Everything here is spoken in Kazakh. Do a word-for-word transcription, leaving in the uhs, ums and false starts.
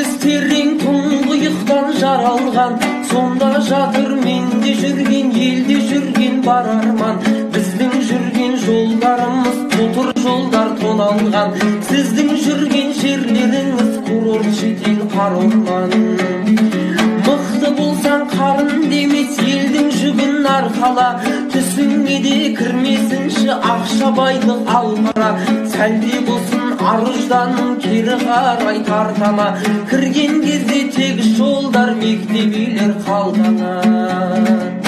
сіз терең тұңғиықтан жаралған, сонда жатыр менде жүрген, елде жүрген бар арман. Біздің жүрген жолдарымыз тұтыр жолдар тоналған, сіздің жүрген жерлеріңіз курорт, шетел, қар орман. Мықты болсаң қарын демес, елдің жүгін арқала, түсіңе де кірмесінші ақша, байлық, алпара. Сәлде болсын ар-ұжданың кері қарай тартама, кірген кезде тегіс жолдар, мектеп үйлер қалғана.